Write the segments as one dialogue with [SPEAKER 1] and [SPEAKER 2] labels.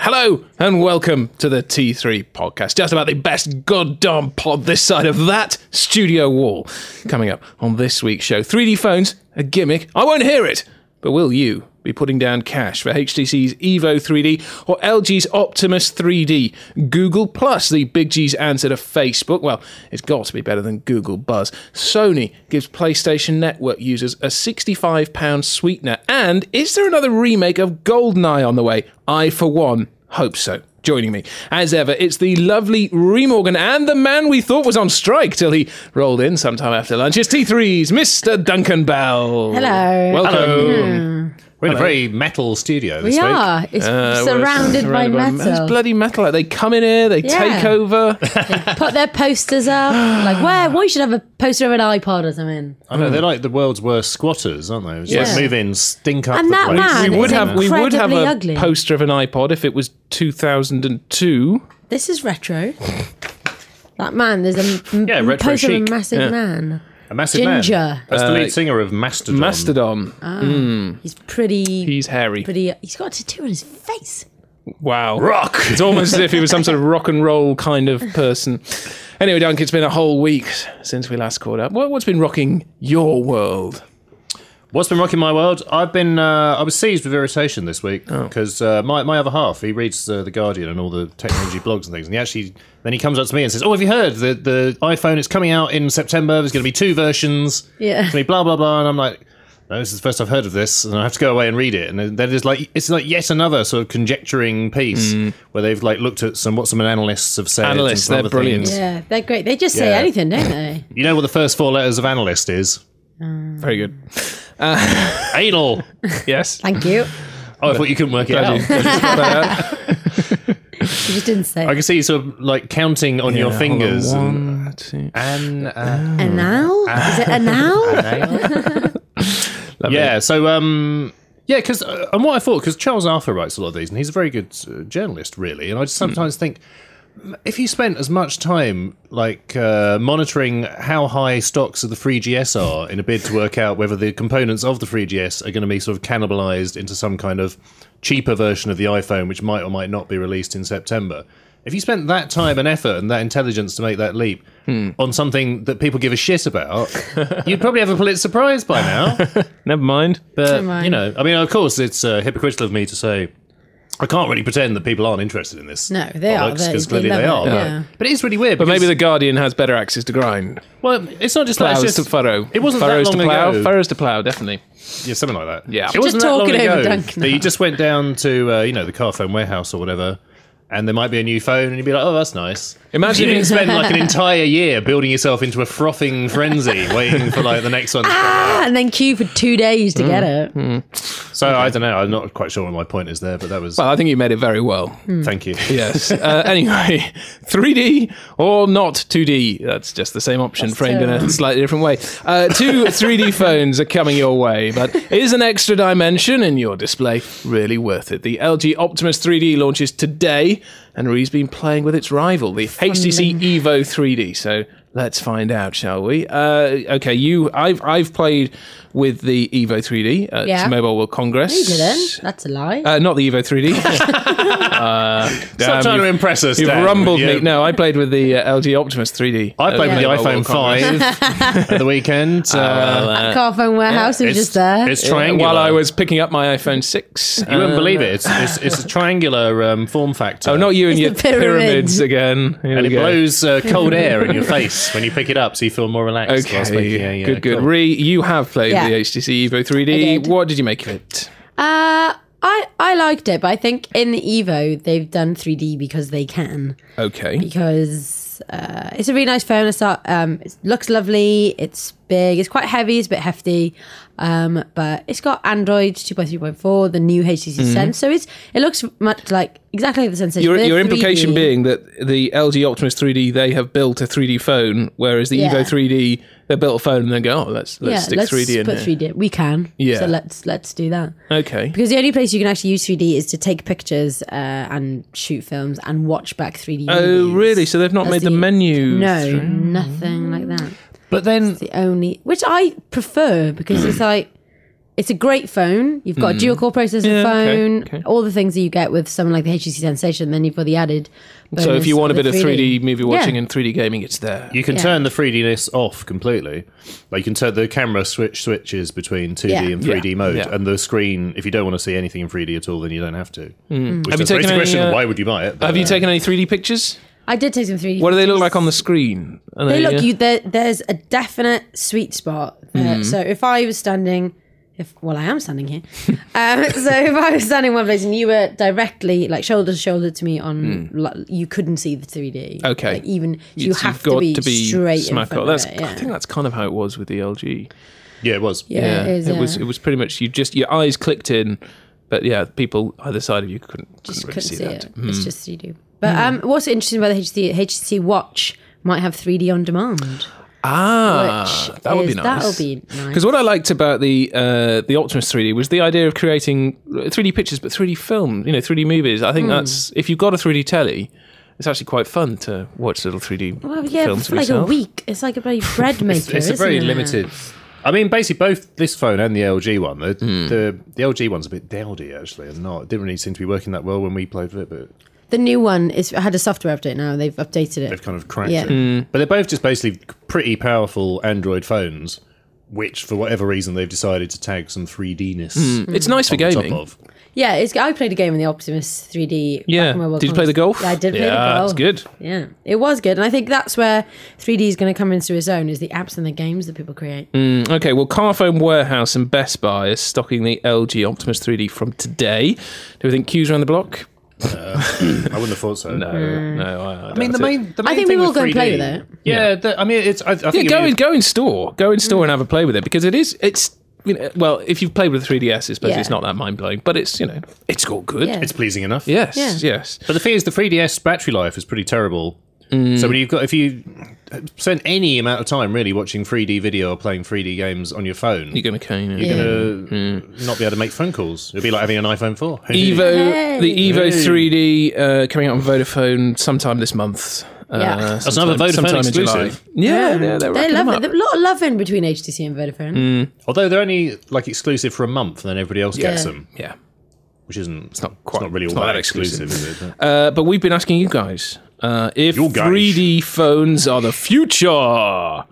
[SPEAKER 1] Hello and welcome to the T3 podcast. Just about the best goddamn pod this side of that studio wall. Coming up on this week's show, 3D phones, a gimmick. I won't hear it, but will you be putting down cash for HTC's Evo 3D or LG's Optimus 3D? Google Plus, the big G's answer to Facebook. Well, it's got to be better than Google Buzz. Sony gives PlayStation Network users a £65 sweetener. And is there another remake of GoldenEye on the way? I, for one, hope so. Joining me, as ever, it's the lovely Ree Morgan and the man we thought was on strike till he rolled in sometime after lunch. It's T3's Mr. Duncan Bell.
[SPEAKER 2] Hello.
[SPEAKER 1] Welcome.
[SPEAKER 3] Hello. We're in a very metal studio this week.
[SPEAKER 2] We are. It's surrounded by metal.
[SPEAKER 1] It's bloody metal. They come in here, they take over.
[SPEAKER 2] They put their posters up. Like, we should have a poster of an iPod or something.
[SPEAKER 3] I know, they're like the world's worst squatters, aren't they? Just like move in, stink up
[SPEAKER 2] And
[SPEAKER 3] the
[SPEAKER 2] that
[SPEAKER 3] place.
[SPEAKER 2] man
[SPEAKER 1] We would have a
[SPEAKER 2] ugly.
[SPEAKER 1] poster of an iPod if it was 2002.
[SPEAKER 2] This is retro. That man, there's a
[SPEAKER 3] retro
[SPEAKER 2] poster of
[SPEAKER 3] chic.
[SPEAKER 2] a massive man.
[SPEAKER 3] A massive
[SPEAKER 2] Ginger.
[SPEAKER 3] man. That's the lead singer of Mastodon.
[SPEAKER 1] Mastodon.
[SPEAKER 2] He's pretty.
[SPEAKER 1] He's hairy.
[SPEAKER 2] He's got a tattoo on his face.
[SPEAKER 1] Wow.
[SPEAKER 3] Rock.
[SPEAKER 1] It's almost as if he was some sort of rock and roll kind of person. Anyway, Duncan, it's been a whole week since we last caught up. What's been rocking your world?
[SPEAKER 3] What's been rocking my world? I was seized with irritation this week because my other half, he reads The Guardian and all the technology blogs and things, and then he comes up to me and says, "Oh, have you heard the iPhone is coming out in September? There's going to be 2 versions.
[SPEAKER 2] Yeah.
[SPEAKER 3] It's going to be blah blah blah." And I'm like, "No, this is the first I've heard of this," and I have to go away and read it. And then there's it's like yet another sort of conjecturing piece where they've looked at what some analysts have said.
[SPEAKER 1] Analysts,
[SPEAKER 3] and some
[SPEAKER 1] they're
[SPEAKER 3] other
[SPEAKER 1] brilliant.
[SPEAKER 3] things.
[SPEAKER 2] Yeah, they're great. They just say anything, don't they?
[SPEAKER 3] You know what the first 4 letters of analyst is?
[SPEAKER 1] Very good.
[SPEAKER 3] Anal.
[SPEAKER 1] Yes.
[SPEAKER 2] Thank you.
[SPEAKER 3] Oh, I thought you couldn't work it out.
[SPEAKER 2] You just didn't say.
[SPEAKER 3] I can see you sort of counting on your fingers.
[SPEAKER 1] One, two.
[SPEAKER 2] Anal? Is it anal?
[SPEAKER 3] Yeah, so because and what I thought, because Charles Arthur writes a lot of these, and he's a very good journalist, really. And I just sometimes think, if you spent as much time monitoring how high stocks of the 3GS are in a bid to work out whether the components of the 3GS are going to be sort of cannibalized into some kind of cheaper version of the iPhone, which might or might not be released in September. If you spent that time and effort and that intelligence to make that leap on something that people give a shit about, you'd probably have a Pulitzer Prize by now.
[SPEAKER 1] Never mind.
[SPEAKER 3] But, of course, it's hypocritical of me to say, I can't really pretend that people aren't interested in this.
[SPEAKER 2] No, they are.
[SPEAKER 3] Because clearly they
[SPEAKER 2] love
[SPEAKER 3] are.
[SPEAKER 2] it, yeah.
[SPEAKER 3] But it is really weird.
[SPEAKER 1] But maybe The Guardian has better axes to grind.
[SPEAKER 3] Well, it's not just that.
[SPEAKER 1] Plows
[SPEAKER 3] It's
[SPEAKER 1] to
[SPEAKER 3] just,
[SPEAKER 1] furrow.
[SPEAKER 3] It wasn't
[SPEAKER 1] Furrows
[SPEAKER 3] that
[SPEAKER 1] to
[SPEAKER 3] long
[SPEAKER 1] plough.
[SPEAKER 3] ago.
[SPEAKER 1] Furrows to plough, definitely.
[SPEAKER 3] Yeah, something like that.
[SPEAKER 1] Yeah.
[SPEAKER 3] It wasn't
[SPEAKER 2] Just
[SPEAKER 3] that long
[SPEAKER 2] talking over
[SPEAKER 3] ago
[SPEAKER 2] Duncan.
[SPEAKER 3] that you just went down to, the car phone warehouse or whatever, and there might be a new phone, and you'd be like, oh, that's nice.
[SPEAKER 1] Imagine
[SPEAKER 3] You didn't spend an entire year building yourself into a frothing frenzy, waiting for the next one to come out.
[SPEAKER 2] And then queue for 2 days to get it.
[SPEAKER 3] So I don't know. I'm not quite sure what my point is there, but that was.
[SPEAKER 1] Well, I think you made it very well.
[SPEAKER 3] Thank you.
[SPEAKER 1] Yes. Anyway, 3D or not 2D? That's just the same option framed in a slightly different way. 2 3D phones are coming your way, but is an extra dimension in your display really worth it? The LG Optimus 3D launches today, and Ree's been playing with its rival, the HTC Evo 3D. So let's find out, shall we? Okay, I've played with the Evo 3D at Mobile World Congress.
[SPEAKER 2] No, you didn't. That's a lie.
[SPEAKER 1] Not the Evo 3D.
[SPEAKER 3] Stop trying to impress us,
[SPEAKER 1] You've
[SPEAKER 3] Dan.
[SPEAKER 1] rumbled
[SPEAKER 3] Yeah.
[SPEAKER 1] me. No, I played with the LG Optimus 3D.
[SPEAKER 3] I played with the
[SPEAKER 1] Mobile
[SPEAKER 3] iPhone
[SPEAKER 1] World Congress.
[SPEAKER 3] 5 at the weekend.
[SPEAKER 2] Car phone warehouse was just there.
[SPEAKER 3] It's triangular.
[SPEAKER 1] While I was picking up my iPhone 6.
[SPEAKER 3] You wouldn't believe it. It's a triangular form factor.
[SPEAKER 1] Oh, not you and your
[SPEAKER 2] It's the pyramids.
[SPEAKER 1] pyramids again. Here
[SPEAKER 3] And
[SPEAKER 1] we
[SPEAKER 3] it
[SPEAKER 1] go.
[SPEAKER 3] blows cold air in your face when you pick it up, so you feel more relaxed. whilst making
[SPEAKER 1] Okay,
[SPEAKER 3] a,
[SPEAKER 1] good.
[SPEAKER 3] call.
[SPEAKER 1] Ree, you have played
[SPEAKER 2] Yeah.
[SPEAKER 1] the HTC Evo 3D.
[SPEAKER 2] I did.
[SPEAKER 1] What did you make of it?
[SPEAKER 2] I liked it, but I think in the Evo they've done 3D because they can.
[SPEAKER 1] Okay.
[SPEAKER 2] Because it's a really nice phone. It looks lovely. It's big. It's quite heavy. It's a bit hefty. But it's got Android 2.3.4, the new HTC Sense. So it looks much like exactly like the Sensation.
[SPEAKER 1] Your
[SPEAKER 2] but
[SPEAKER 1] implication
[SPEAKER 2] 3D.
[SPEAKER 1] being that the LG Optimus 3D, they have built a 3D phone, whereas the
[SPEAKER 2] Yeah.
[SPEAKER 1] Evo 3D, they built a phone and then go, let's stick 3D in
[SPEAKER 2] put
[SPEAKER 1] here.
[SPEAKER 2] 3D. We can.
[SPEAKER 1] Yeah.
[SPEAKER 2] So let's do that.
[SPEAKER 1] Okay.
[SPEAKER 2] Because the only place you can actually use 3D is to take pictures and shoot films and watch back 3D
[SPEAKER 1] Oh,
[SPEAKER 2] movies.
[SPEAKER 1] really? So they've not
[SPEAKER 2] That's
[SPEAKER 1] made the menu?
[SPEAKER 2] No, nothing like that.
[SPEAKER 3] But then
[SPEAKER 2] The only, which I prefer because it's like it's a great phone. You've got a dual core processor phone, all the things that you get with something like the HTC Sensation. Then you've got the added.
[SPEAKER 1] So if you want a bit of 3D
[SPEAKER 2] 3D
[SPEAKER 1] movie watching and 3D gaming, it's there.
[SPEAKER 3] You can turn the 3D-ness off completely. Like you can turn the camera switches between 2D and 3D mode, and the screen. If you don't want to see anything in 3D at all, then you don't have to. Which
[SPEAKER 1] Have you
[SPEAKER 3] does raise
[SPEAKER 1] taken
[SPEAKER 3] the question:
[SPEAKER 1] any,
[SPEAKER 3] why would you buy it? But,
[SPEAKER 1] Have you taken any 3D pictures?
[SPEAKER 2] I did take some 3D.
[SPEAKER 1] What do they look
[SPEAKER 2] pictures.
[SPEAKER 1] like on the screen? Are
[SPEAKER 2] They look. There's a definite sweet spot there. So if I was standing. I am standing here. So if I was standing one place and you were directly, like shoulder to shoulder to me you couldn't see the 3D.
[SPEAKER 1] Okay.
[SPEAKER 2] Like, even you
[SPEAKER 1] You've
[SPEAKER 2] have
[SPEAKER 1] got
[SPEAKER 2] to be straight
[SPEAKER 1] smack
[SPEAKER 2] in
[SPEAKER 1] on.
[SPEAKER 2] front of it.
[SPEAKER 1] I think that's kind of how it was with the LG.
[SPEAKER 3] yeah, it was.
[SPEAKER 2] Yeah, it is.
[SPEAKER 1] It was pretty much your eyes clicked in, but people either side of you couldn't really see that.
[SPEAKER 2] it. It's just 3D. But what's interesting about the HTC Watch might have 3D on demand.
[SPEAKER 1] That would be nice.
[SPEAKER 2] That'll be nice.
[SPEAKER 1] Because what I liked about the Optimus 3D was the idea of creating 3D pictures, but 3D film, 3D movies. I think that's, if you've got a 3D telly, it's actually quite fun to watch little 3D films
[SPEAKER 2] for like
[SPEAKER 1] yourself.
[SPEAKER 2] a week. It's like a bloody bread maker.
[SPEAKER 3] It's a very
[SPEAKER 2] isn't it?
[SPEAKER 3] limited. I mean, basically, both this phone and the LG one. The LG one's a bit dowdy actually, and it didn't really seem to be working that well when we played with it. But
[SPEAKER 2] The new one had a software update now. They've updated it.
[SPEAKER 3] they've kind of cracked
[SPEAKER 2] Yeah.
[SPEAKER 3] it. But they're both just basically pretty powerful Android phones, which for whatever reason they've decided to tag some 3D-ness.
[SPEAKER 1] It's nice for
[SPEAKER 3] on the top
[SPEAKER 1] gaming.
[SPEAKER 3] of.
[SPEAKER 2] Yeah, I played a game in the Optimus 3D.
[SPEAKER 1] Yeah.
[SPEAKER 2] back in my World
[SPEAKER 1] Did you play the golf?
[SPEAKER 2] Yeah, I did play the
[SPEAKER 1] Yeah,
[SPEAKER 2] golf.
[SPEAKER 1] that's good.
[SPEAKER 2] Yeah, it was good. And I think that's where 3D is going to come into its own, is the apps and the games that people create.
[SPEAKER 1] Okay, well, Carphone Warehouse and Best Buy is stocking the LG Optimus 3D from today. Do we think queues around the block?
[SPEAKER 3] I wouldn't have thought so.
[SPEAKER 1] No, I
[SPEAKER 3] I mean, the
[SPEAKER 1] doubt it.
[SPEAKER 3] main
[SPEAKER 2] I think we
[SPEAKER 3] thing
[SPEAKER 2] will
[SPEAKER 3] with
[SPEAKER 2] go and
[SPEAKER 3] 3D
[SPEAKER 2] play with it.
[SPEAKER 3] Yeah, I mean, it's. I think
[SPEAKER 1] Yeah,
[SPEAKER 3] if you-
[SPEAKER 1] go in store and have a play with it, because it's well, if you've played with the 3DS, I suppose
[SPEAKER 2] Yeah.
[SPEAKER 1] it's not that mind blowing, but it's it's all good.
[SPEAKER 2] Yeah.
[SPEAKER 3] it's pleasing enough.
[SPEAKER 1] Yes,
[SPEAKER 2] Yeah.
[SPEAKER 1] yes.
[SPEAKER 3] But the thing is, the 3DS battery life is pretty terrible. So if you spend any amount of time really watching 3D video or playing 3D games on your phone,
[SPEAKER 1] You're going to cane it.
[SPEAKER 3] you're going to not be able to make phone calls. It'll be like having an iPhone 4.
[SPEAKER 1] The Evo
[SPEAKER 3] Hey.
[SPEAKER 1] 3D coming out on Vodafone sometime this month.
[SPEAKER 2] Yeah.
[SPEAKER 3] That's another Vodafone
[SPEAKER 1] sometime in July.
[SPEAKER 3] exclusive.
[SPEAKER 1] Yeah, they're
[SPEAKER 2] They
[SPEAKER 1] racking
[SPEAKER 2] love
[SPEAKER 1] them
[SPEAKER 2] it.
[SPEAKER 1] up.
[SPEAKER 2] There's a lot of love in between HTC and Vodafone.
[SPEAKER 3] Although they're only like exclusive for a month, and then everybody else gets
[SPEAKER 2] Yeah.
[SPEAKER 3] them,
[SPEAKER 1] Yeah.
[SPEAKER 3] which isn't. It's
[SPEAKER 1] not quite-
[SPEAKER 3] really
[SPEAKER 1] it's
[SPEAKER 3] all
[SPEAKER 1] not
[SPEAKER 3] that
[SPEAKER 1] that
[SPEAKER 3] exclusive,
[SPEAKER 1] exclusive.
[SPEAKER 3] is it?
[SPEAKER 1] But we've been asking you guys if
[SPEAKER 3] You guys.
[SPEAKER 1] 3D phones are the future. Well,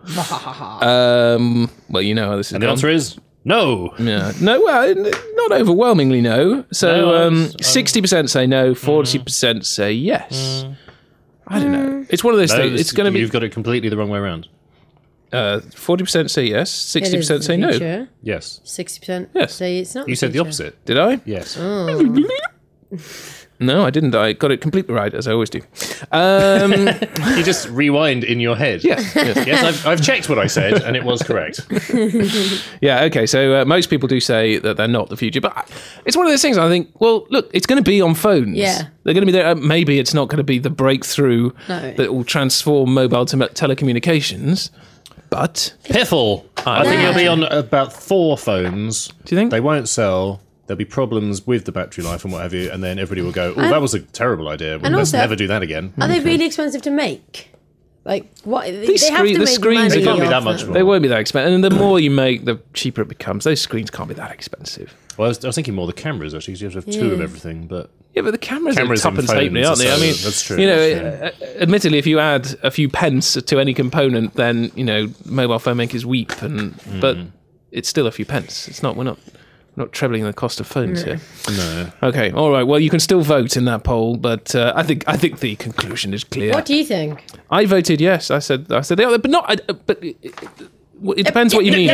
[SPEAKER 1] you know how this is
[SPEAKER 3] And the
[SPEAKER 1] gone.
[SPEAKER 3] answer is no.
[SPEAKER 1] Yeah. No, well, not overwhelmingly no. So
[SPEAKER 3] No,
[SPEAKER 1] 60% say no, 40% say yes. I don't know. It's one of those
[SPEAKER 3] No,
[SPEAKER 1] things. It's going to be
[SPEAKER 3] You've got it completely the wrong way around.
[SPEAKER 1] 40% say yes,
[SPEAKER 2] It is
[SPEAKER 1] 60%
[SPEAKER 2] the
[SPEAKER 1] say no.
[SPEAKER 2] future.
[SPEAKER 3] Yes.
[SPEAKER 2] 60%
[SPEAKER 1] Yes.
[SPEAKER 2] say it's not.
[SPEAKER 3] You said the
[SPEAKER 2] future.
[SPEAKER 3] opposite.
[SPEAKER 1] Did I?
[SPEAKER 3] Yes.
[SPEAKER 1] No, I didn't. I got it completely right, as I always do.
[SPEAKER 3] You just rewind in your head.
[SPEAKER 1] Yes.
[SPEAKER 3] Yes, I've checked what I said, and it was correct.
[SPEAKER 1] Yeah, okay. So most people do say that they're not the future, but it's one of those things. I think, well, look, it's going to be on phones.
[SPEAKER 2] Yeah.
[SPEAKER 1] They're going to be there. Maybe it's not going to be the breakthrough
[SPEAKER 2] No.
[SPEAKER 1] that will transform mobile telecommunications, but
[SPEAKER 3] Piffle. I think it'll be on about 4 phones.
[SPEAKER 1] Do you think?
[SPEAKER 3] They won't sell. There'll be problems with the battery life and what have you, and then everybody will go, "Oh, that was a terrible idea. Well, let's
[SPEAKER 2] also-
[SPEAKER 3] never do that again."
[SPEAKER 2] Are they really expensive to make? Like what? They have to
[SPEAKER 1] the
[SPEAKER 2] make
[SPEAKER 1] screens
[SPEAKER 2] money
[SPEAKER 1] are
[SPEAKER 3] can't be that
[SPEAKER 2] off
[SPEAKER 3] much
[SPEAKER 2] them.
[SPEAKER 3] more.
[SPEAKER 1] they won't be that expensive. And the more you make, the cheaper it becomes. Those screens can't be that expensive.
[SPEAKER 3] Well, I was thinking more the cameras actually, because you have to have 2 of everything. But
[SPEAKER 1] Yeah, but the cameras
[SPEAKER 3] Cameras
[SPEAKER 1] are
[SPEAKER 3] in
[SPEAKER 1] tuppence halfpenny,
[SPEAKER 3] phones
[SPEAKER 1] aren't they?
[SPEAKER 3] are
[SPEAKER 1] I mean,
[SPEAKER 3] that's true.
[SPEAKER 1] you know,
[SPEAKER 3] That's
[SPEAKER 1] admittedly, if you add a few pence to any component, then mobile phone makers weep. But it's still a few pence. It's not. We're not trebling the cost of phones here.
[SPEAKER 3] no,
[SPEAKER 1] Okay, all right. Well, you can still vote in that poll, but I think the conclusion is clear.
[SPEAKER 2] What do you think?
[SPEAKER 1] I voted yes. I said the other, but not. But it depends what you mean.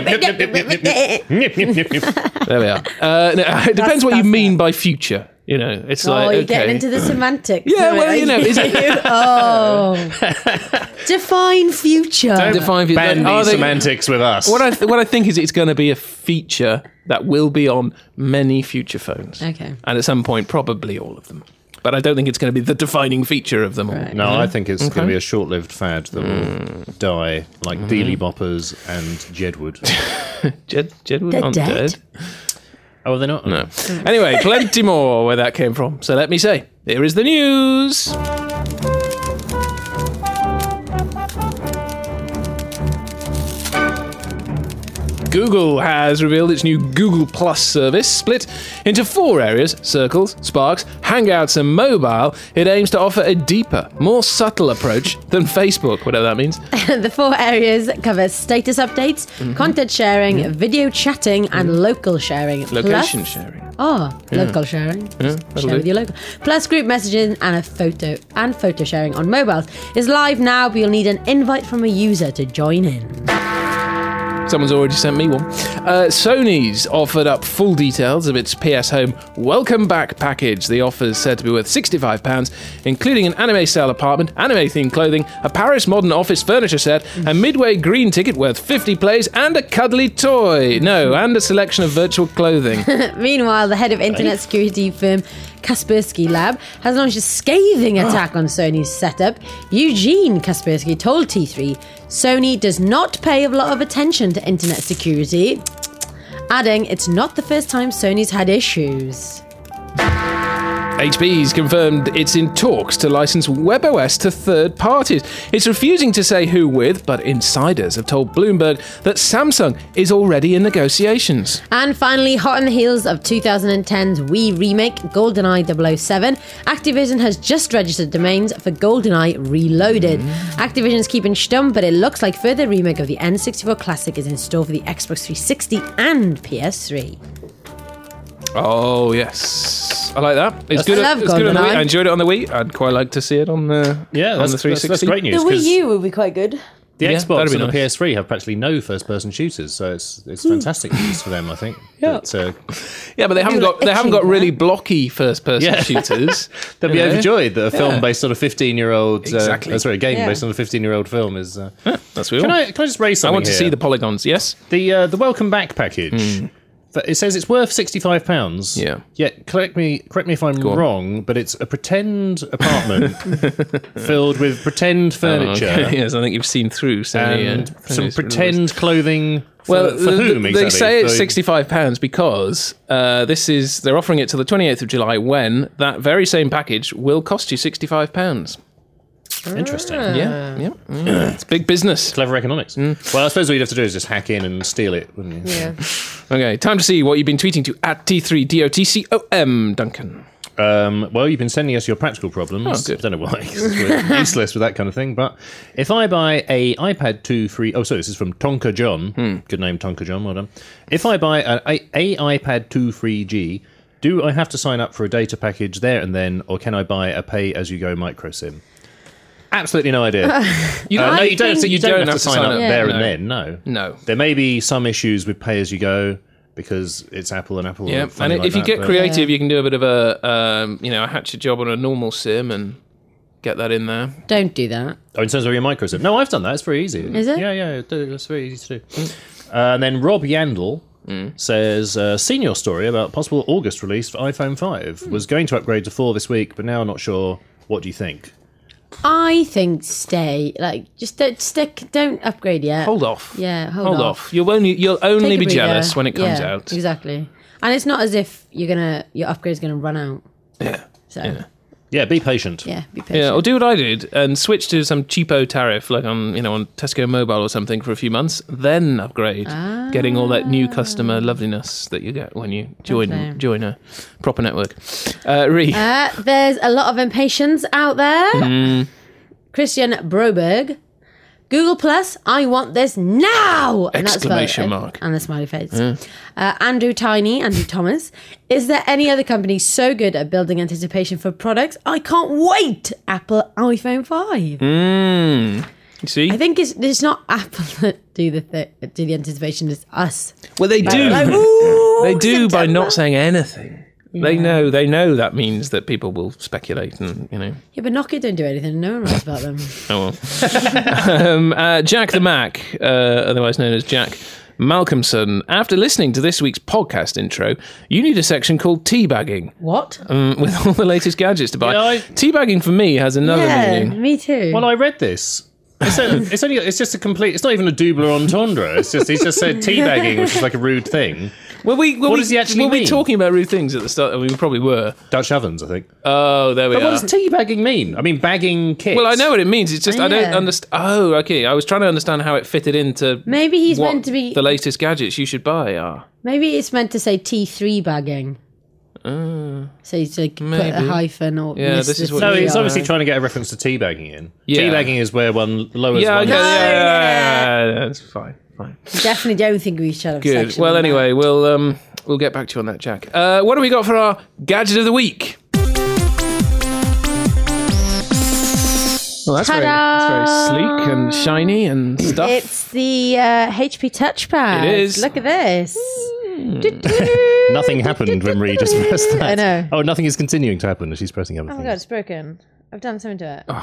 [SPEAKER 1] There we are. No, it depends what you
[SPEAKER 2] that's
[SPEAKER 1] mean by future. It's
[SPEAKER 2] Oh,
[SPEAKER 1] like
[SPEAKER 2] you're
[SPEAKER 1] okay.
[SPEAKER 2] getting into the semantics.
[SPEAKER 1] Yeah, well,
[SPEAKER 2] aren't
[SPEAKER 1] is it
[SPEAKER 2] Oh, define future.
[SPEAKER 1] define future?
[SPEAKER 3] bandy
[SPEAKER 1] Are they-
[SPEAKER 3] semantics with us.
[SPEAKER 1] What I think is it's going to be a feature that will be on many future phones.
[SPEAKER 2] Okay.
[SPEAKER 1] And at some point, probably all of them. But I don't think it's going to be the defining feature of them all.
[SPEAKER 2] Right.
[SPEAKER 3] No, I think it's going
[SPEAKER 1] Okay.
[SPEAKER 3] to be a short-lived fad that will die, like Dealey Boppers and Jedward.
[SPEAKER 1] Jedward
[SPEAKER 2] They're
[SPEAKER 1] aren't
[SPEAKER 2] dead.
[SPEAKER 3] Oh, are they not?
[SPEAKER 1] No. Anyway, plenty more where that came from. So let me say, here is the news. Google has revealed its new Google Plus service, split into 4 areas: Circles, Sparks, Hangouts, and Mobile. It aims to offer a deeper, more subtle approach than Facebook, whatever that means.
[SPEAKER 2] The 4 areas cover status updates, content sharing, video chatting, and local sharing.
[SPEAKER 1] Location sharing.
[SPEAKER 2] Local sharing.
[SPEAKER 1] that'll
[SPEAKER 2] Share
[SPEAKER 1] do.
[SPEAKER 2] with your local. Plus group messaging and a photo sharing on mobiles. It's live now, but you'll need an invite from a user to join in.
[SPEAKER 1] Someone's already sent me one. Sony's offered up full details of its PS Home Welcome Back package. The offer is said to be worth £65, including an anime-style apartment, anime-themed clothing, a Paris modern office furniture set, a Midway green ticket worth 50 plays, and a cuddly toy. No, and a selection of virtual clothing.
[SPEAKER 2] Meanwhile, the head of internet security firm Kaspersky Lab has launched a scathing attack on Sony's setup. Eugene Kaspersky told T3 Sony does not pay a lot of attention to internet security, adding it's not the first time Sony's had issues.
[SPEAKER 1] HP's confirmed it's in talks to license WebOS to third parties. It's refusing to say who with, but insiders have told Bloomberg that Samsung is already in negotiations.
[SPEAKER 2] And finally, hot on the heels of 2010's Wii remake GoldenEye 007, Activision has just registered domains for GoldenEye Reloaded. Activision's keeping stum, but it looks like further remake of the N64 classic is in store for the Xbox 360 and PS3.
[SPEAKER 1] Oh, yes. I like that. It's good.
[SPEAKER 2] I love
[SPEAKER 1] It's good on the Wii.
[SPEAKER 2] GoldenEye.
[SPEAKER 1] I enjoyed it on the Wii. I'd quite like to see it on the on the 360.
[SPEAKER 3] That's great news.
[SPEAKER 2] The Wii
[SPEAKER 3] 'cause
[SPEAKER 2] U would be quite good.
[SPEAKER 3] The
[SPEAKER 1] Yeah,
[SPEAKER 3] Xbox
[SPEAKER 1] that'd be
[SPEAKER 3] and the
[SPEAKER 1] nice.
[SPEAKER 3] PS3 have practically no first-person shooters, so it's fantastic news for them, I think.
[SPEAKER 1] Yeah.
[SPEAKER 3] But,
[SPEAKER 1] Yeah, but they haven't got
[SPEAKER 2] itching
[SPEAKER 1] really blocky first-person
[SPEAKER 3] Yeah.
[SPEAKER 1] shooters.
[SPEAKER 3] they'll be
[SPEAKER 1] You know?
[SPEAKER 3] overjoyed that a film based on a 15-year-old...
[SPEAKER 1] Exactly.
[SPEAKER 3] sorry, a game
[SPEAKER 2] Yeah.
[SPEAKER 3] based on a 15-year-old film is...
[SPEAKER 1] That's weird.
[SPEAKER 3] Can I just raise
[SPEAKER 1] I
[SPEAKER 3] something
[SPEAKER 1] want to
[SPEAKER 3] here?
[SPEAKER 1] see the polygons. Yes.
[SPEAKER 3] The Welcome Back package. It says it's worth £65.
[SPEAKER 1] Yeah.
[SPEAKER 3] Yet, correct me if I'm wrong, but it's a pretend apartment filled with pretend furniture
[SPEAKER 1] Okay. Yes, I think you've seen through
[SPEAKER 3] and some
[SPEAKER 1] Sony's
[SPEAKER 3] pretend clothing. For
[SPEAKER 1] Well,
[SPEAKER 3] whom exactly?
[SPEAKER 1] they say it's
[SPEAKER 3] For-
[SPEAKER 1] £65 because they're offering it till the 28th of July, when that very same package will cost you £65.
[SPEAKER 3] Interesting.
[SPEAKER 1] Yeah. It's big business.
[SPEAKER 3] Clever economics. Well, I suppose what you'd have to do is just hack in and steal it, wouldn't you?
[SPEAKER 2] Yeah.
[SPEAKER 1] Okay, time to see what you've been tweeting to at T3DOTCOM, Duncan.
[SPEAKER 3] Well, you've been sending us your practical problems.
[SPEAKER 1] Oh, good.
[SPEAKER 3] I don't know why, 'cause we're useless with that kind of thing. But if I buy a iPad 2 free... Oh, sorry, this is from Tonka John. Good name, Tonka John. Well done. If I buy a iPad 2 free G, do I have to sign up for a data package there and then, or can I buy a pay-as-you-go micro SIM? Absolutely no idea.
[SPEAKER 1] I
[SPEAKER 3] No, you don't.
[SPEAKER 1] think
[SPEAKER 3] You don't have to sign up
[SPEAKER 2] Yeah.
[SPEAKER 3] there
[SPEAKER 1] No.
[SPEAKER 3] and then. No.
[SPEAKER 1] No.
[SPEAKER 3] There may be some issues with pay-as-you-go because it's Apple and Apple.
[SPEAKER 1] Yeah,
[SPEAKER 3] are funny
[SPEAKER 1] and
[SPEAKER 3] like
[SPEAKER 1] if you
[SPEAKER 3] that,
[SPEAKER 1] get
[SPEAKER 3] but-
[SPEAKER 1] creative, you can do a bit of a hatchet job on a normal sim and get that in there.
[SPEAKER 2] Don't do that.
[SPEAKER 3] Oh, in terms of your micro SIM. No, I've done that. It's very easy.
[SPEAKER 2] Is it?
[SPEAKER 3] Yeah. It's very easy to do. And then Rob Yandel says, seen your story about possible August release for iPhone 5. Was going to upgrade to 4 this week, but now not sure. What do you think?
[SPEAKER 2] I think stay. Like, just don't stick. Don't upgrade yet.
[SPEAKER 1] Hold off.
[SPEAKER 2] Yeah, hold off.
[SPEAKER 1] You'll only
[SPEAKER 2] Take a
[SPEAKER 1] be
[SPEAKER 2] breather.
[SPEAKER 1] jealous when it comes
[SPEAKER 2] Yeah,
[SPEAKER 1] out.
[SPEAKER 2] Exactly. And it's not as if your upgrade's gonna run out.
[SPEAKER 1] Yeah.
[SPEAKER 2] So
[SPEAKER 3] Yeah, be patient.
[SPEAKER 2] be patient.
[SPEAKER 1] Yeah, or do what I did and switch to some cheapo tariff, like on Tesco Mobile or something for a few months, then upgrade, getting all that new customer loveliness that you get when you join a proper network. Ree,
[SPEAKER 2] There's a lot of impatience out there. Christian Broberg. Google Plus, I want this now! And that's
[SPEAKER 1] Exclamation
[SPEAKER 2] about it.
[SPEAKER 1] mark.
[SPEAKER 2] And a smiley face. Andrew Thomas. Is there any other company so good at building anticipation for products? I can't wait! Apple iPhone 5.
[SPEAKER 1] you see?
[SPEAKER 2] I think it's not Apple that do the anticipation, it's us.
[SPEAKER 1] Well, they do.
[SPEAKER 2] Like, ooh,
[SPEAKER 1] They do by
[SPEAKER 2] September.
[SPEAKER 1] not saying anything. They know that means that people will speculate and,
[SPEAKER 2] Yeah, but Nokia don't do anything. No one writes about them.
[SPEAKER 1] Oh well. Jack the Mac, otherwise known as Jack Malcolmson. After listening to this week's podcast intro, you need a section called teabagging
[SPEAKER 2] What?
[SPEAKER 1] with all the latest gadgets to buy.
[SPEAKER 3] Yeah,
[SPEAKER 1] teabagging for me has another meaning.
[SPEAKER 2] me too.
[SPEAKER 3] Well, I read this. It's just a complete. It's not even a double entendre. It's just he's just said teabagging, which is like a rude thing, What does he actually
[SPEAKER 1] were we
[SPEAKER 3] mean?
[SPEAKER 1] talking about rude things at the start? I mean, we probably were.
[SPEAKER 3] Dutch ovens, I think.
[SPEAKER 1] Oh, there we
[SPEAKER 3] But
[SPEAKER 1] are.
[SPEAKER 3] what does teabagging mean? I mean, bagging kits.
[SPEAKER 1] Well, I know what it means. It's just I don't
[SPEAKER 2] Yeah.
[SPEAKER 1] understand. Oh, okay. I was trying to understand how it fitted into
[SPEAKER 2] Maybe he's
[SPEAKER 1] what
[SPEAKER 2] meant to be.
[SPEAKER 1] the latest gadgets you should buy are.
[SPEAKER 2] Maybe it's meant to say T3 bagging. So you like put
[SPEAKER 1] maybe.
[SPEAKER 2] a hyphen or
[SPEAKER 1] Yeah,
[SPEAKER 2] miss
[SPEAKER 1] this
[SPEAKER 2] the
[SPEAKER 1] is what
[SPEAKER 3] No,
[SPEAKER 1] Yeah.
[SPEAKER 3] he's obviously trying to get a reference to teabagging in.
[SPEAKER 1] Yeah.
[SPEAKER 3] Teabagging is where one lowers
[SPEAKER 1] Yeah,
[SPEAKER 3] one.
[SPEAKER 1] okay,
[SPEAKER 2] yeah.
[SPEAKER 1] yeah, that's fine.
[SPEAKER 2] Definitely don't think we should have.
[SPEAKER 1] Good.
[SPEAKER 2] section
[SPEAKER 1] Well,
[SPEAKER 2] on that.
[SPEAKER 1] anyway, we'll get back to you on that, Jack. What have we got for our gadget of the week? Well, that's very sleek and shiny and stuff.
[SPEAKER 2] It's the HP touchpad.
[SPEAKER 1] It is.
[SPEAKER 2] Look at this.
[SPEAKER 3] Nothing happened when Marie just pressed that.
[SPEAKER 2] I know.
[SPEAKER 3] Oh, nothing is continuing to happen as she's pressing other
[SPEAKER 2] Oh my
[SPEAKER 3] things.
[SPEAKER 2] god, it's broken. I've done something to it.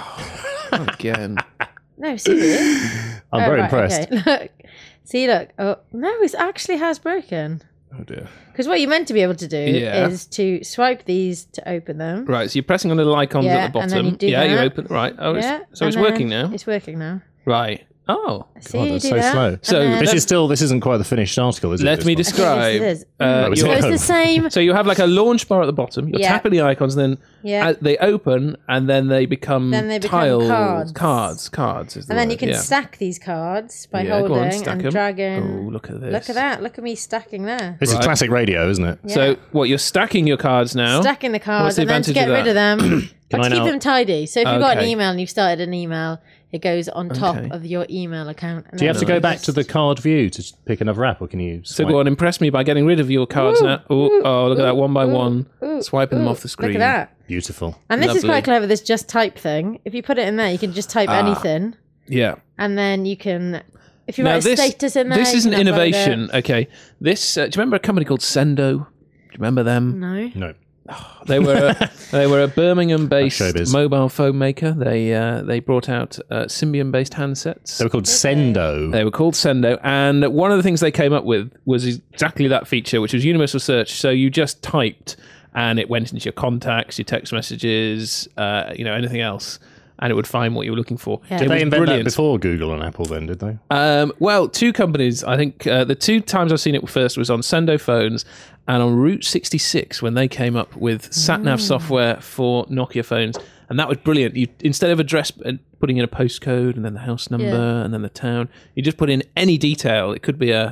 [SPEAKER 1] Again.
[SPEAKER 2] No, seriously.
[SPEAKER 3] I'm very impressed.
[SPEAKER 2] Okay. Look. See, look. Oh no, it actually has broken.
[SPEAKER 3] Oh dear.
[SPEAKER 2] Because what you're meant to be able to do
[SPEAKER 1] Yeah.
[SPEAKER 2] is to swipe these to open them.
[SPEAKER 1] Right, so you're pressing on the little icons
[SPEAKER 2] Yeah,
[SPEAKER 1] at the
[SPEAKER 2] and
[SPEAKER 1] bottom.
[SPEAKER 2] then you do
[SPEAKER 1] yeah, you
[SPEAKER 2] that.
[SPEAKER 1] open. Right. Oh,
[SPEAKER 2] Yeah.
[SPEAKER 1] so it's
[SPEAKER 2] and then
[SPEAKER 1] working now.
[SPEAKER 2] It's working now.
[SPEAKER 1] Right. Oh.
[SPEAKER 2] See,
[SPEAKER 3] God,
[SPEAKER 2] you
[SPEAKER 3] that's
[SPEAKER 2] do
[SPEAKER 3] so
[SPEAKER 2] that.
[SPEAKER 3] slow.
[SPEAKER 2] and
[SPEAKER 1] So
[SPEAKER 2] then-
[SPEAKER 3] This isn't quite the finished article, is it?
[SPEAKER 1] Let me
[SPEAKER 3] this
[SPEAKER 1] describe.
[SPEAKER 2] Yes, it is.
[SPEAKER 3] Oh, is
[SPEAKER 1] you-
[SPEAKER 3] it?
[SPEAKER 2] So it's the same.
[SPEAKER 1] So you have like a launch bar at the bottom. You're
[SPEAKER 2] Yeah.
[SPEAKER 1] tapping the icons, and then
[SPEAKER 2] Yeah.
[SPEAKER 1] they open, and then they become tiles.
[SPEAKER 2] cards.
[SPEAKER 1] Cards. Is the
[SPEAKER 2] And then
[SPEAKER 1] word,
[SPEAKER 2] you can
[SPEAKER 1] yeah.
[SPEAKER 2] stack these cards by
[SPEAKER 1] Yeah, go on,
[SPEAKER 2] holding
[SPEAKER 1] stack
[SPEAKER 2] and
[SPEAKER 1] 'em.
[SPEAKER 2] dragging.
[SPEAKER 1] Oh, look at this.
[SPEAKER 2] Look at that. Look at me stacking there.
[SPEAKER 3] This is
[SPEAKER 1] Right.
[SPEAKER 3] classic radio, isn't it?
[SPEAKER 1] So what? You're stacking your cards now.
[SPEAKER 2] Stacking the cards
[SPEAKER 1] the
[SPEAKER 2] and then to
[SPEAKER 1] advantage
[SPEAKER 2] get
[SPEAKER 1] of
[SPEAKER 2] rid of them.
[SPEAKER 3] Can
[SPEAKER 2] But
[SPEAKER 3] I
[SPEAKER 2] to keep
[SPEAKER 3] now-
[SPEAKER 2] them tidy. So if you've got an
[SPEAKER 1] Okay.
[SPEAKER 2] email and you've started an email, it goes on top
[SPEAKER 1] Okay.
[SPEAKER 2] of your email account. And
[SPEAKER 3] Do you have to
[SPEAKER 2] then
[SPEAKER 3] go back to the card view to pick another app, or can you
[SPEAKER 1] So
[SPEAKER 3] swipe?
[SPEAKER 1] go on, impress me by getting rid of your cards now. Oh, look at that, one by one, swiping them off the screen.
[SPEAKER 2] Look at that.
[SPEAKER 3] Beautiful.
[SPEAKER 2] And this is
[SPEAKER 1] Lovely.
[SPEAKER 2] quite clever, this just type thing. If you put it in there, you can just type anything.
[SPEAKER 1] Yeah.
[SPEAKER 2] And then you can, if you
[SPEAKER 1] Now
[SPEAKER 2] write a status in there,
[SPEAKER 1] this
[SPEAKER 2] you
[SPEAKER 1] is an
[SPEAKER 2] can upload
[SPEAKER 1] innovation. Okay, this. Do you remember a company called Sendo? Do you remember them?
[SPEAKER 2] it. No.
[SPEAKER 3] No.
[SPEAKER 1] They were a Birmingham-based
[SPEAKER 3] Showbiz.
[SPEAKER 1] mobile phone maker. They brought out Symbian-based handsets.
[SPEAKER 3] They were called Sendo.
[SPEAKER 1] They were called Sendo, and one of the things they came up with was exactly that feature, which was universal search. So you just typed, and it went into your contacts, your text messages, anything else, and it would find what you were looking for.
[SPEAKER 2] Yeah.
[SPEAKER 1] It
[SPEAKER 3] Did
[SPEAKER 1] was
[SPEAKER 3] they invent
[SPEAKER 1] brilliant.
[SPEAKER 3] that before Google and Apple then, did they?
[SPEAKER 1] Well, two companies. I think the two times I've seen it first was on Sendo phones and on Route 66 when they came up with sat-nav software for Nokia phones. And that was brilliant. You instead of address putting in a postcode and then the house number
[SPEAKER 2] Yeah.
[SPEAKER 1] and then the town, you just put in any detail. It could be a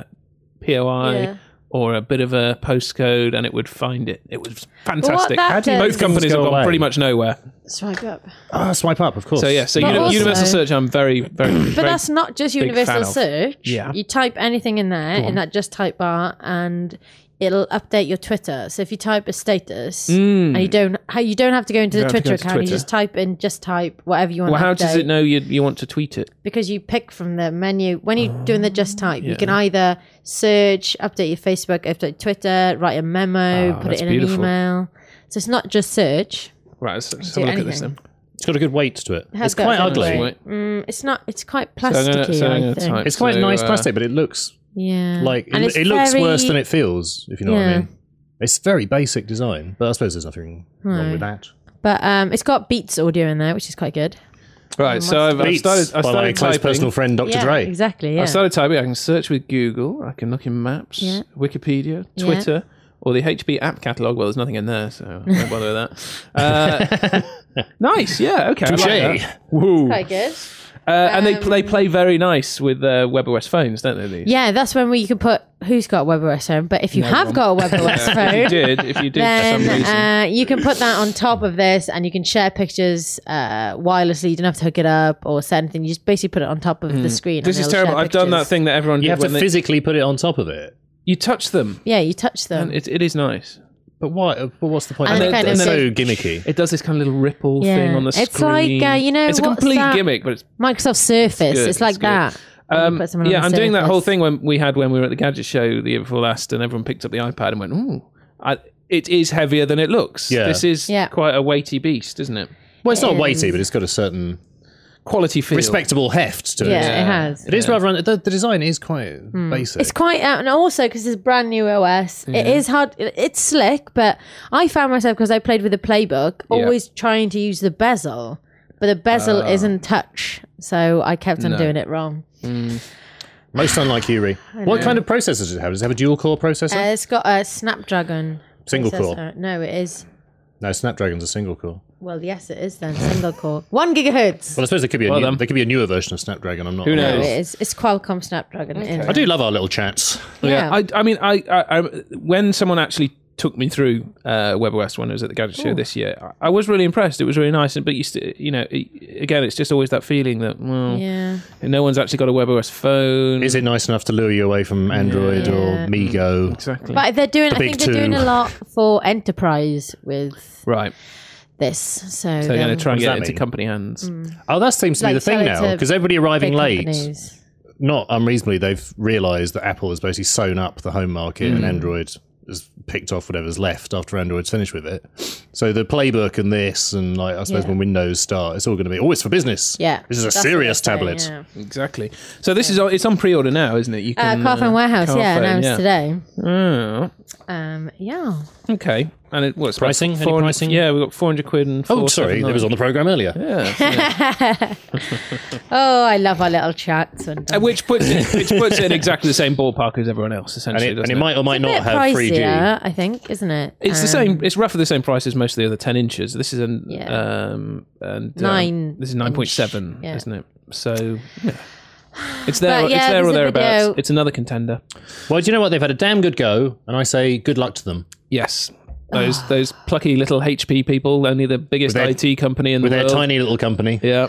[SPEAKER 1] POI
[SPEAKER 2] Yeah.
[SPEAKER 1] or a bit of a postcode, and it would find it. It was fantastic.
[SPEAKER 2] that does-
[SPEAKER 1] Both companies have
[SPEAKER 3] go
[SPEAKER 1] gone
[SPEAKER 3] away?
[SPEAKER 1] pretty much nowhere.
[SPEAKER 2] Swipe up.
[SPEAKER 3] Swipe up, of course.
[SPEAKER 1] So yeah, so
[SPEAKER 2] But also-
[SPEAKER 1] universal search. I'm very, very.
[SPEAKER 2] But that's not just
[SPEAKER 1] big
[SPEAKER 2] universal
[SPEAKER 1] fan of.
[SPEAKER 2] search.
[SPEAKER 1] Yeah.
[SPEAKER 2] You type anything in there in that just type bar and it'll update your Twitter. So if you type a status and you don't have to go into the
[SPEAKER 1] don't have to
[SPEAKER 2] Twitter
[SPEAKER 1] go to
[SPEAKER 2] account,
[SPEAKER 1] Twitter.
[SPEAKER 2] you just type whatever you want
[SPEAKER 1] Well,
[SPEAKER 2] to
[SPEAKER 1] how
[SPEAKER 2] update.
[SPEAKER 1] does it know you want to tweet it?
[SPEAKER 2] Because you pick from the menu when you're doing the just type. You can either search, update your Facebook, update Twitter, write a memo, put it
[SPEAKER 1] that's
[SPEAKER 2] in
[SPEAKER 1] beautiful.
[SPEAKER 2] an email. So it's not just search.
[SPEAKER 1] Right, let's have
[SPEAKER 2] do
[SPEAKER 1] a look at this
[SPEAKER 2] anything.
[SPEAKER 1] then.
[SPEAKER 3] It's got a good weight to it.
[SPEAKER 2] has
[SPEAKER 3] It's
[SPEAKER 2] got
[SPEAKER 3] quite
[SPEAKER 2] a good
[SPEAKER 3] ugly.
[SPEAKER 2] weight. It's not. It's quite
[SPEAKER 1] I'm gonna-
[SPEAKER 2] plasticky.
[SPEAKER 1] so I'm
[SPEAKER 2] I
[SPEAKER 1] gonna
[SPEAKER 2] think.
[SPEAKER 1] type.
[SPEAKER 3] It's quite
[SPEAKER 1] So,
[SPEAKER 3] nice plastic, but it looks
[SPEAKER 2] Yeah.
[SPEAKER 3] like
[SPEAKER 2] And
[SPEAKER 3] it,
[SPEAKER 2] it's
[SPEAKER 3] it looks
[SPEAKER 2] very-
[SPEAKER 3] worse than it feels, if you know what I
[SPEAKER 2] Yeah.
[SPEAKER 3] mean. It's very basic design, but I suppose there's nothing wrong with that.
[SPEAKER 2] But it's got Beats audio in there, which is quite good.
[SPEAKER 1] Right, so I've
[SPEAKER 3] Beats
[SPEAKER 1] started. I
[SPEAKER 3] by my
[SPEAKER 1] started
[SPEAKER 3] close
[SPEAKER 1] typing.
[SPEAKER 3] personal friend Dr.
[SPEAKER 2] Yeah,
[SPEAKER 3] Dre.
[SPEAKER 2] exactly. Yeah.
[SPEAKER 1] I started typing. I can search with Google. I can look in Maps,
[SPEAKER 2] Yeah.
[SPEAKER 1] Wikipedia,
[SPEAKER 2] Yeah.
[SPEAKER 1] Twitter, or the HP app catalog. Well, there's nothing in there, so I don't bother with that. Nice, yeah, okay. I like
[SPEAKER 3] Touche.
[SPEAKER 1] that. Woo.
[SPEAKER 2] quite good.
[SPEAKER 1] And they play very nice with WebOS phones, don't they? These?
[SPEAKER 2] Yeah, that's when you can put who's got a WebOS phone. But if you have
[SPEAKER 1] one.
[SPEAKER 2] got a WebOS
[SPEAKER 1] If you
[SPEAKER 2] phone,
[SPEAKER 1] did for some reason.
[SPEAKER 2] then you can put that on top of this, and you can share pictures wirelessly. You don't have to hook it up or send anything. You just basically put it on top of the screen.
[SPEAKER 1] This
[SPEAKER 2] and
[SPEAKER 1] is
[SPEAKER 2] it'll
[SPEAKER 1] terrible.
[SPEAKER 2] share
[SPEAKER 1] I've done that
[SPEAKER 2] pictures.
[SPEAKER 1] thing that everyone
[SPEAKER 3] You
[SPEAKER 1] did
[SPEAKER 3] have to
[SPEAKER 1] when they,
[SPEAKER 3] physically put it on top of it.
[SPEAKER 1] you touch them.
[SPEAKER 2] Yeah, you touch them.
[SPEAKER 1] And it is nice.
[SPEAKER 3] But why? But what's the point?
[SPEAKER 2] And
[SPEAKER 3] of
[SPEAKER 2] it
[SPEAKER 3] that?
[SPEAKER 2] kind of
[SPEAKER 3] It's so
[SPEAKER 2] goes-
[SPEAKER 3] gimmicky.
[SPEAKER 1] It does this kind of little ripple
[SPEAKER 2] Yeah.
[SPEAKER 1] thing on the
[SPEAKER 2] It's
[SPEAKER 1] screen.
[SPEAKER 2] like, you know,
[SPEAKER 1] it's a
[SPEAKER 2] what's
[SPEAKER 1] complete
[SPEAKER 2] that?
[SPEAKER 1] gimmick, but it's
[SPEAKER 2] Microsoft Surface.
[SPEAKER 1] good,
[SPEAKER 2] It's like
[SPEAKER 1] it's good.
[SPEAKER 2] that. When you put something on
[SPEAKER 1] yeah,
[SPEAKER 2] the
[SPEAKER 1] I'm doing that whole
[SPEAKER 2] Surface.
[SPEAKER 1] thing when we were at the Gadget Show the year before last, and everyone picked up the iPad and went, "Ooh, it is heavier than it looks.
[SPEAKER 3] Yeah.
[SPEAKER 1] This is
[SPEAKER 2] Yeah.
[SPEAKER 1] quite a weighty beast, isn't it?
[SPEAKER 3] Well, it's not weighty, but it's got a certain
[SPEAKER 1] Quality feel.
[SPEAKER 3] respectable heft to
[SPEAKER 2] Yeah,
[SPEAKER 3] it.
[SPEAKER 2] it has.
[SPEAKER 3] It is rather. The design is quite basic.
[SPEAKER 2] It's quite, and also because it's a brand new OS, it is hard. It's slick, but I found myself because I played with the playbook, always trying to use the bezel, but the bezel isn't touch, so I kept on doing it wrong.
[SPEAKER 3] Most unlike Yuri. What kind of processor does it have? Does it have a dual core processor?
[SPEAKER 2] It's got a Snapdragon.
[SPEAKER 3] Single
[SPEAKER 2] processor.
[SPEAKER 3] core?
[SPEAKER 2] No, it is.
[SPEAKER 3] No, Snapdragon's a single core.
[SPEAKER 2] Well, yes, it is then. Single core. 1 gigahertz.
[SPEAKER 3] Well, I suppose there could be
[SPEAKER 1] done.
[SPEAKER 3] there could be a newer version of Snapdragon. I'm not.
[SPEAKER 1] Who
[SPEAKER 2] No,
[SPEAKER 1] knows?
[SPEAKER 2] it is. It's Qualcomm Snapdragon.
[SPEAKER 3] I do love our little chats.
[SPEAKER 2] Yeah.
[SPEAKER 1] I mean, I when someone actually took me through WebOS when I was at the Gadget Show this year, I was really impressed. It was really nice, but again, it's just always that feeling that
[SPEAKER 2] Yeah.
[SPEAKER 1] no one's actually got a WebOS phone.
[SPEAKER 3] Is it nice enough to lure you away from Android or MeeGo?
[SPEAKER 1] Exactly
[SPEAKER 2] But they're doing. I
[SPEAKER 3] big
[SPEAKER 2] think they're doing
[SPEAKER 3] two.
[SPEAKER 2] a lot for enterprise with
[SPEAKER 1] right.
[SPEAKER 2] this. So
[SPEAKER 1] So they're going to try and
[SPEAKER 3] does
[SPEAKER 1] get
[SPEAKER 3] that
[SPEAKER 1] it into
[SPEAKER 3] mean?
[SPEAKER 1] company hands.
[SPEAKER 3] Oh, that seems to be
[SPEAKER 2] Like
[SPEAKER 3] the thing
[SPEAKER 2] sell it
[SPEAKER 3] now
[SPEAKER 2] to
[SPEAKER 3] because everybody arriving
[SPEAKER 2] big
[SPEAKER 3] late.
[SPEAKER 2] companies.
[SPEAKER 3] Not unreasonably, they've realised that Apple has basically sewn up the home market and Android has picked off whatever's left after Android's finished with it. So the playbook and this and I suppose
[SPEAKER 2] Yeah.
[SPEAKER 3] when Windows start, it's all going to be, it's for business.
[SPEAKER 2] Yeah,
[SPEAKER 3] This is a
[SPEAKER 2] that's what
[SPEAKER 3] serious
[SPEAKER 2] they're
[SPEAKER 3] tablet.
[SPEAKER 2] saying,
[SPEAKER 1] Exactly. So this is it's on pre-order now, isn't it? You can
[SPEAKER 2] Carphone Warehouse,
[SPEAKER 1] Carphone,
[SPEAKER 2] announced today.
[SPEAKER 1] Oh,
[SPEAKER 2] Yeah.
[SPEAKER 1] okay. And it what's
[SPEAKER 3] Pricing? Any pricing?
[SPEAKER 1] Yeah, we've got 400 quid and
[SPEAKER 3] Oh, sorry, it was on the programme earlier.
[SPEAKER 2] Oh, I love our little chats. And
[SPEAKER 1] which puts it in exactly the same ballpark as everyone else, essentially.
[SPEAKER 3] And
[SPEAKER 1] doesn't
[SPEAKER 3] it might or might
[SPEAKER 2] a bit
[SPEAKER 3] not have 3G.
[SPEAKER 2] pricier, I think, isn't it?
[SPEAKER 1] It's the same. It's roughly the same price as most of the other 10 inches. This is an
[SPEAKER 2] Yeah.
[SPEAKER 1] and this is 9.7,
[SPEAKER 2] yeah.
[SPEAKER 1] isn't it? So yeah. It's there.
[SPEAKER 2] But, yeah,
[SPEAKER 1] it's there or
[SPEAKER 2] there's a
[SPEAKER 1] thereabouts.
[SPEAKER 2] video-
[SPEAKER 1] It's another contender.
[SPEAKER 3] Well, do you know what? They've had a damn good go, and I say good luck to them.
[SPEAKER 1] Yes. Those plucky little HP people, only the biggest
[SPEAKER 3] With their-
[SPEAKER 1] IT company in the
[SPEAKER 3] With their
[SPEAKER 1] world.
[SPEAKER 3] tiny little company.
[SPEAKER 1] Yeah.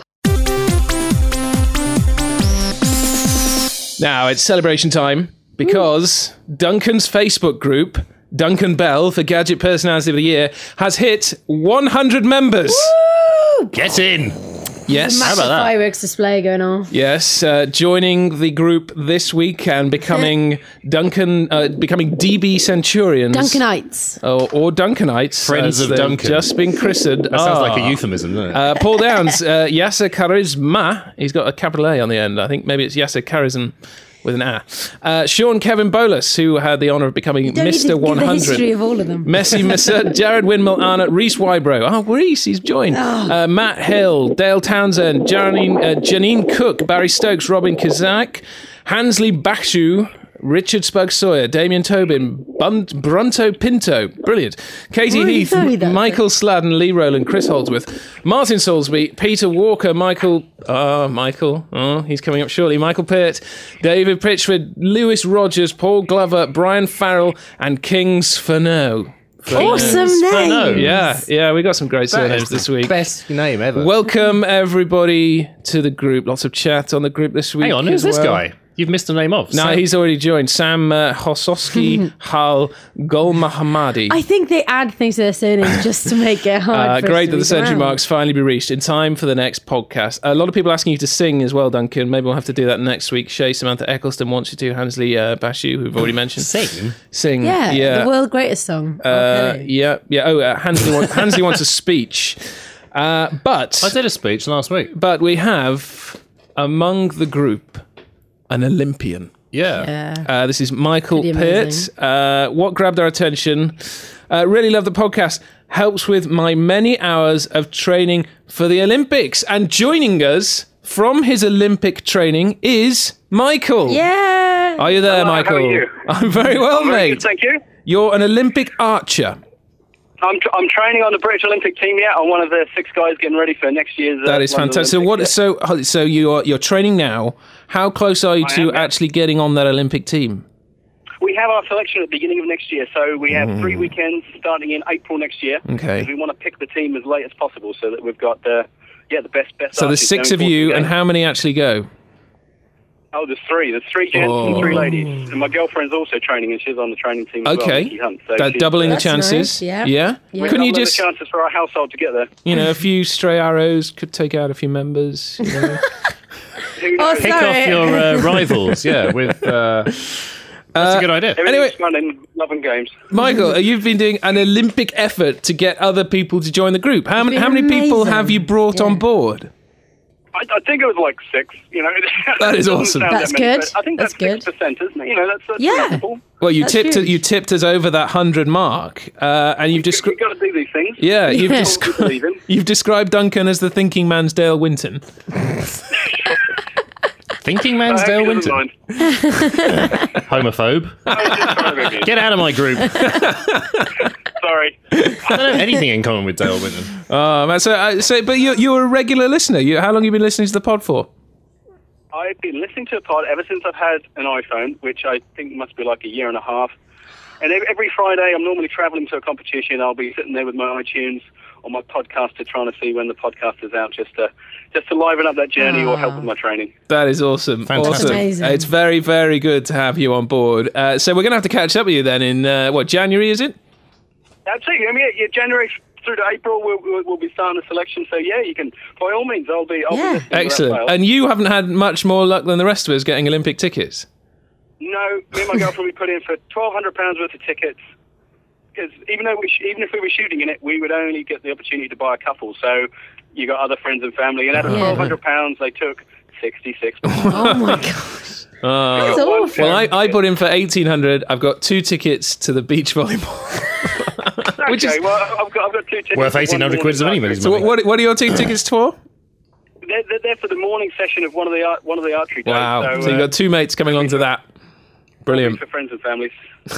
[SPEAKER 1] Now it's celebration time because Duncan's Facebook group, Duncan Bell for Gadget Personality of the Year, has hit 100 members.
[SPEAKER 3] Get in!
[SPEAKER 1] Yes.
[SPEAKER 2] Massive
[SPEAKER 3] about that?
[SPEAKER 2] fireworks display going on.
[SPEAKER 1] Yes, joining the group this week and becoming becoming DB Centurions.
[SPEAKER 2] Duncanites.
[SPEAKER 1] Or Duncanites.
[SPEAKER 3] Friends
[SPEAKER 1] as
[SPEAKER 3] of
[SPEAKER 1] they've
[SPEAKER 3] Duncan.
[SPEAKER 1] Just been christened.
[SPEAKER 3] That sounds like a euphemism, doesn't it?
[SPEAKER 1] Paul Downs, Yasser Charisma. He's got a capital A on the end. I think maybe it's Yasser Charism with an A. Sean Kevin Bolus, who had the honour of becoming
[SPEAKER 2] Don't need to
[SPEAKER 1] Mr.
[SPEAKER 2] give
[SPEAKER 1] 100.
[SPEAKER 2] the history of all of them.
[SPEAKER 1] Messi Messer, Jared Windmill, Arnott, Reese Wybro. Oh, Reese, he's joined. Matt Hill, Dale Townsend, Janine Cook, Barry Stokes, Robin Kazak, Hansley Bakshu, Richard Spug Sawyer, Damien Tobin, Brunto Pinto, brilliant. Katie
[SPEAKER 2] Really
[SPEAKER 1] Heath,
[SPEAKER 2] sorry that-
[SPEAKER 1] Michael Sladden, Lee Rowland, Chris Holdsworth, Martin Salisbury, Peter Walker, Michael, he's coming up shortly, Michael Peart, David Pitchford, Lewis Rogers, Paul Glover, Brian Farrell, and Kings Furneaux.
[SPEAKER 2] Awesome
[SPEAKER 3] know.
[SPEAKER 2] name.
[SPEAKER 1] Yeah, we got some great surnames this week.
[SPEAKER 3] Best name ever.
[SPEAKER 1] Welcome everybody to the group. Lots of chat on the group this week.
[SPEAKER 3] Hang on, who's
[SPEAKER 1] as
[SPEAKER 3] this
[SPEAKER 1] well.
[SPEAKER 3] guy? You've missed the name off.
[SPEAKER 1] No, he's already joined. Sam Hosowski, Hal Gol Mahamadi.
[SPEAKER 2] I think they add things to their surnames just to make it hard. for us
[SPEAKER 1] Great
[SPEAKER 2] to
[SPEAKER 1] that the
[SPEAKER 2] read
[SPEAKER 1] century
[SPEAKER 2] around.
[SPEAKER 1] marks finally be reached in time for the next podcast. A lot of people asking you to sing as well, Duncan. Maybe we'll have to do that next week. Shay, Samantha Eccleston wants you to. Hansley Bashu, who've already mentioned. Sing.
[SPEAKER 2] Yeah, the world's greatest song.
[SPEAKER 1] Yeah. Oh, Hansley wants a speech. But
[SPEAKER 3] I did a speech last week.
[SPEAKER 1] But we have among the group an Olympian.
[SPEAKER 3] Yeah.
[SPEAKER 1] This is Michael
[SPEAKER 2] Pretty
[SPEAKER 1] Pitt.
[SPEAKER 2] amazing.
[SPEAKER 1] What grabbed our attention? Really love the podcast. Helps with my many hours of training for the Olympics. And joining us from his Olympic training is Michael.
[SPEAKER 2] Yeah.
[SPEAKER 1] Are you there,
[SPEAKER 4] Hello,
[SPEAKER 1] Michael?
[SPEAKER 4] how are you?
[SPEAKER 1] I'm very well,
[SPEAKER 4] Very
[SPEAKER 1] mate.
[SPEAKER 4] good, thank you.
[SPEAKER 1] You're an Olympic archer.
[SPEAKER 4] I'm training on the British Olympic team yet. I'm one of the 6 guys getting ready for next year's.
[SPEAKER 1] That is
[SPEAKER 4] London
[SPEAKER 1] fantastic.
[SPEAKER 4] Olympics,
[SPEAKER 1] So you're training now. How close are you
[SPEAKER 4] I
[SPEAKER 1] to
[SPEAKER 4] am, yeah.
[SPEAKER 1] actually getting on that Olympic team?
[SPEAKER 4] We have our selection at the beginning of next year, so we have 3 weekends starting in April next year.
[SPEAKER 1] Okay.
[SPEAKER 4] 'Cause we want to pick the team as late as possible so that we've got the best.
[SPEAKER 1] So there's
[SPEAKER 4] archers
[SPEAKER 1] 6
[SPEAKER 4] going
[SPEAKER 1] of
[SPEAKER 4] forward
[SPEAKER 1] you,
[SPEAKER 4] to the
[SPEAKER 1] and
[SPEAKER 4] game.
[SPEAKER 1] how many actually go?
[SPEAKER 4] Oh, there's 3. There's 3 gents and 3 ladies, and my girlfriend's also training, and she's on the training team as well.
[SPEAKER 1] Okay,
[SPEAKER 4] Nikki Hunt, so
[SPEAKER 1] that
[SPEAKER 4] she's,
[SPEAKER 1] doubling the
[SPEAKER 2] That's
[SPEAKER 1] chances.
[SPEAKER 2] nice, yeah.
[SPEAKER 1] Yeah.
[SPEAKER 2] Yeah.
[SPEAKER 1] Couldn't you
[SPEAKER 4] doubling
[SPEAKER 1] just,
[SPEAKER 4] the chances for our household to get there?
[SPEAKER 1] a few stray arrows could take out a few members? You know?
[SPEAKER 4] Who knows?
[SPEAKER 3] Pick
[SPEAKER 2] Sorry.
[SPEAKER 3] off your rivals, with... that's a good idea.
[SPEAKER 4] Everything's
[SPEAKER 1] Anyway-
[SPEAKER 4] fun in love and games.
[SPEAKER 1] Michael, you've been doing an Olympic effort to get other people to join the group. How many
[SPEAKER 2] been
[SPEAKER 1] people
[SPEAKER 2] amazing.
[SPEAKER 1] have you brought on
[SPEAKER 2] Yeah.
[SPEAKER 1] board?
[SPEAKER 4] I think it was like 6.
[SPEAKER 1] That is
[SPEAKER 4] It doesn't
[SPEAKER 1] awesome.
[SPEAKER 4] sound
[SPEAKER 2] That's
[SPEAKER 4] that many,
[SPEAKER 2] good.
[SPEAKER 4] but I think that's
[SPEAKER 2] That's good.
[SPEAKER 4] 6%, isn't it? That's
[SPEAKER 2] Yeah.
[SPEAKER 4] reasonable.
[SPEAKER 1] Well, you
[SPEAKER 2] That's
[SPEAKER 1] tipped
[SPEAKER 2] huge.
[SPEAKER 1] you tipped us over that 100 mark, and you've
[SPEAKER 4] You've
[SPEAKER 1] described.
[SPEAKER 4] got to do these things.
[SPEAKER 1] Yeah, you've,
[SPEAKER 2] Yeah.
[SPEAKER 4] That's all we believe in.
[SPEAKER 1] you've described Duncan as the thinking man's Dale Winton.
[SPEAKER 3] Thinking man's
[SPEAKER 4] I
[SPEAKER 3] Dale
[SPEAKER 4] hope he doesn't
[SPEAKER 3] Winton.
[SPEAKER 4] mind.
[SPEAKER 3] Homophobe.
[SPEAKER 4] I was just trying to review.
[SPEAKER 3] Get out of my group.
[SPEAKER 4] Sorry.
[SPEAKER 3] I don't have anything in common with Dale Winton.
[SPEAKER 1] Oh, man. But you're a regular listener. How long have you been listening to the pod for?
[SPEAKER 4] I've been listening to a pod ever since I've had an iPhone, which I think must be like a year and a half. And every Friday, I'm normally traveling to a competition. I'll be sitting there with my iTunes or my podcaster, trying to see when the podcast is out, just to liven up that journey or help with my training.
[SPEAKER 1] That is awesome.
[SPEAKER 3] Fantastic.
[SPEAKER 1] Awesome.
[SPEAKER 2] Amazing.
[SPEAKER 1] It's very, very good to have you on board. So we're going to have to catch up with you then in, January, is it?
[SPEAKER 4] Absolutely. I mean, yeah, January through to April, we'll be starting the selection. So yeah, you can, by all means, I'll be listening to that
[SPEAKER 1] Excellent.
[SPEAKER 4] file.
[SPEAKER 1] And you haven't had much more luck than the rest of us getting Olympic tickets.
[SPEAKER 4] No, me and my girlfriend, we put in for £1,200 worth of tickets. Because even if we were shooting in it, we would only get the opportunity to buy a couple. So you got other friends and family, and out of £1,200, they took 66.
[SPEAKER 2] Oh my gosh. That's
[SPEAKER 4] One
[SPEAKER 2] awful.
[SPEAKER 1] Well, I put in for 1,800. I've got 2 tickets to the beach volleyball. Which is-
[SPEAKER 4] well, I've got 2 tickets.
[SPEAKER 3] Worth 1,800 quid of anybody's
[SPEAKER 1] So
[SPEAKER 3] money.
[SPEAKER 1] what are your 2 tickets for?
[SPEAKER 4] They're there for the morning session of one of the archery days.
[SPEAKER 1] Wow. So you've got 2 mates coming along to that. Brilliant.
[SPEAKER 4] for friends and families.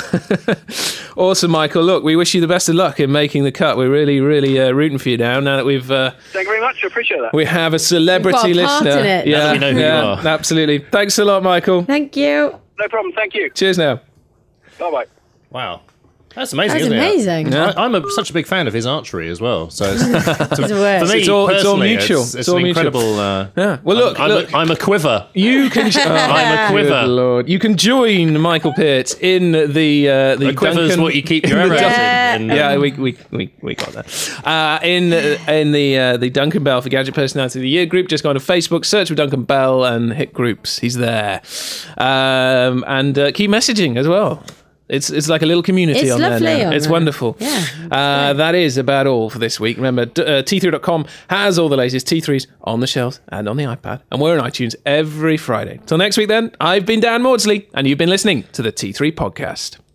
[SPEAKER 1] Awesome, Michael. Look, we wish you the best of luck in making the cut. We're really, really rooting for you now that we've...
[SPEAKER 4] Thank you very much. I appreciate that.
[SPEAKER 1] we have a celebrity
[SPEAKER 2] We've got a part
[SPEAKER 1] listener.
[SPEAKER 2] in it.
[SPEAKER 1] Yeah,
[SPEAKER 3] Now that we know who you are.
[SPEAKER 1] Absolutely. Thanks a lot, Michael.
[SPEAKER 2] Thank you.
[SPEAKER 4] No problem. Thank you.
[SPEAKER 1] Cheers now.
[SPEAKER 4] Bye-bye.
[SPEAKER 3] Wow. That's amazing,
[SPEAKER 2] That's
[SPEAKER 3] isn't
[SPEAKER 2] amazing.
[SPEAKER 3] it?
[SPEAKER 1] Yeah.
[SPEAKER 3] I'm such a big fan of his archery as well. So it's,
[SPEAKER 2] It's
[SPEAKER 3] for
[SPEAKER 2] worse.
[SPEAKER 3] me,
[SPEAKER 1] It's all
[SPEAKER 3] personally,
[SPEAKER 1] mutual.
[SPEAKER 3] It's
[SPEAKER 1] all
[SPEAKER 3] an
[SPEAKER 1] mutual.
[SPEAKER 3] incredible...
[SPEAKER 1] Yeah. Well, look,
[SPEAKER 3] I'm a quiver.
[SPEAKER 1] you can...
[SPEAKER 3] I'm a quiver.
[SPEAKER 1] Good Lord. You can join Michael Peart in the
[SPEAKER 3] A quiver's
[SPEAKER 1] Duncan...
[SPEAKER 3] what you keep your arrows
[SPEAKER 2] Yeah.
[SPEAKER 3] in.
[SPEAKER 1] Yeah, we got that. In the Duncan Bell for Gadget Personality of the Year group, just go on to Facebook, search for Duncan Bell and hit groups. He's there. And keep messaging as well. It's like a little community
[SPEAKER 2] It's
[SPEAKER 1] on there
[SPEAKER 2] lovely
[SPEAKER 1] now.
[SPEAKER 2] on
[SPEAKER 1] It's
[SPEAKER 2] there.
[SPEAKER 1] wonderful.
[SPEAKER 2] Yeah,
[SPEAKER 1] That is about all for this week. Remember, T3.com has all the latest T3s on the shelves and on the iPad. And we're on iTunes every Friday. Till next week then, I've been Dan Maudsley and you've been listening to the T3 Podcast.